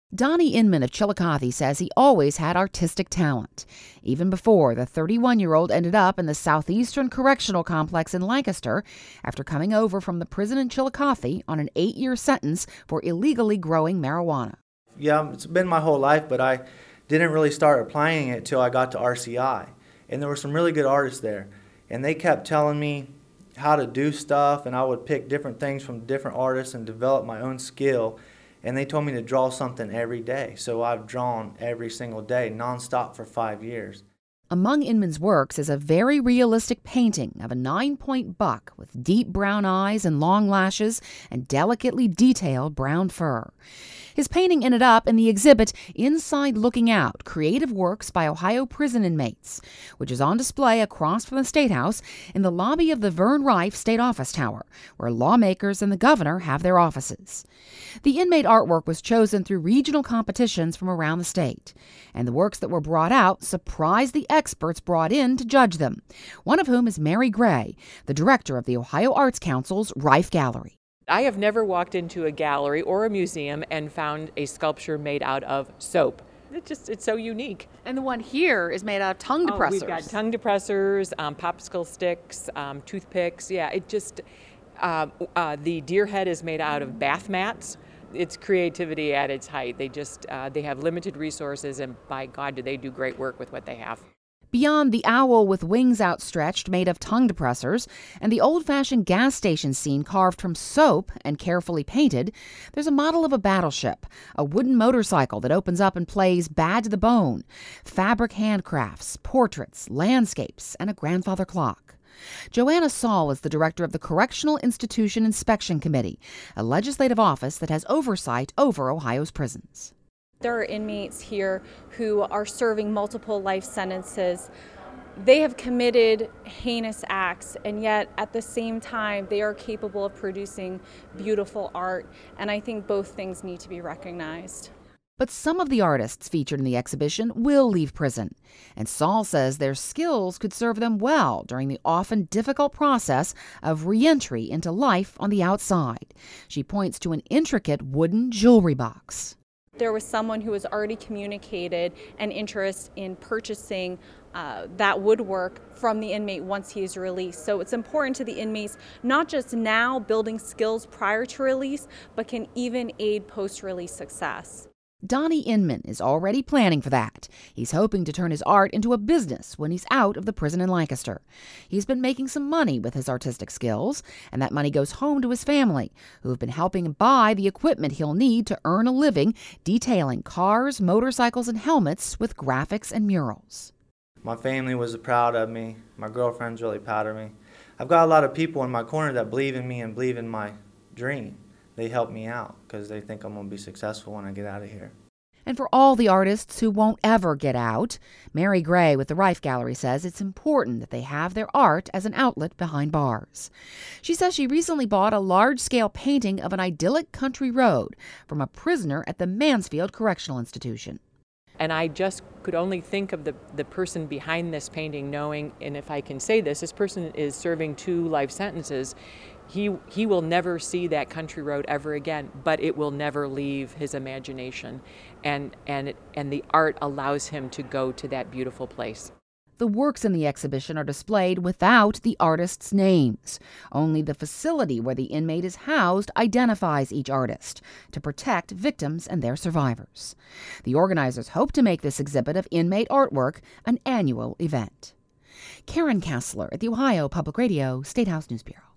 Donnie Inman of Chillicothe says he always had artistic talent, even before the 31-year-old ended up in the Southeastern Correctional Complex in Lancaster after coming over from the prison in Chillicothe on an 8-year sentence for illegally growing marijuana. Yeah, it's been my whole life, but I didn't really start applying it till I got to RCI. And there were some really good artists there, and they kept telling me how to do stuff, and I would pick different things from different artists and develop my own skill. And they told me to draw something every day. So I've drawn every single day, nonstop for 5 years. Among Inman's works is a very realistic painting of a 9-point buck with deep brown eyes and long lashes and delicately detailed brown fur. His painting ended up in the exhibit Inside Looking Out, Creative Works by Ohio Prison Inmates, which is on display across from the State House in the lobby of the Vern Rife State Office Tower, where lawmakers and the governor have their offices. The inmate artwork was chosen through regional competitions from around the state, and the works that were brought out surprised the experts brought in to judge them, one of whom is Mary Gray, the director of the Ohio Arts Council's Rife Gallery. I have never walked into a gallery or a museum and found a sculpture made out of soap. It's so unique. And the one here is made out of tongue depressors. We've got tongue depressors, popsicle sticks, toothpicks. Yeah, the deer head is made out of bath mats. It's creativity at its height. They have limited resources, and by God, do they do great work with what they have. Beyond the owl with wings outstretched made of tongue depressors and the old-fashioned gas station scene carved from soap and carefully painted, there's a model of a battleship, a wooden motorcycle that opens up and plays Bad to the Bone, fabric handcrafts, portraits, landscapes, and a grandfather clock. Joanna Saul is the director of the Correctional Institution Inspection Committee, a legislative office that has oversight over Ohio's prisons. There are inmates here who are serving multiple life sentences. They have committed heinous acts, and yet at the same time they are capable of producing beautiful art, and I think both things need to be recognized. But some of the artists featured in the exhibition will leave prison, and Saul says their skills could serve them well during the often difficult process of re-entry into life on the outside. She points to an intricate wooden jewelry box. There was someone who has already communicated an interest in purchasing that woodwork from the inmate once he is released. So it's important to the inmates, not just now building skills prior to release, but can even aid post-release success. Donnie Inman is already planning for that. He's hoping to turn his art into a business when he's out of the prison in Lancaster. He's been making some money with his artistic skills, and that money goes home to his family, who have been helping him buy the equipment he'll need to earn a living detailing cars, motorcycles, and helmets with graphics and murals. My family was proud of me. My girlfriend's really proud of me. I've got a lot of people in my corner that believe in me and believe in my dream. They help me out because they think I'm going to be successful when I get out of here. And for all the artists who won't ever get out, Mary Gray with the Rife Gallery says it's important that they have their art as an outlet behind bars. She says she recently bought a large-scale painting of an idyllic country road from a prisoner at the Mansfield Correctional Institution. And I just could only think of the person behind this painting knowing, and if I can say this person is serving 2 life sentences. He will never see that country road ever again, but it will never leave his imagination. And the art allows him to go to that beautiful place. The works in the exhibition are displayed without the artists' names. Only the facility where the inmate is housed identifies each artist to protect victims and their survivors. The organizers hope to make this exhibit of inmate artwork an annual event. Karen Kassler at the Ohio Public Radio State House News Bureau.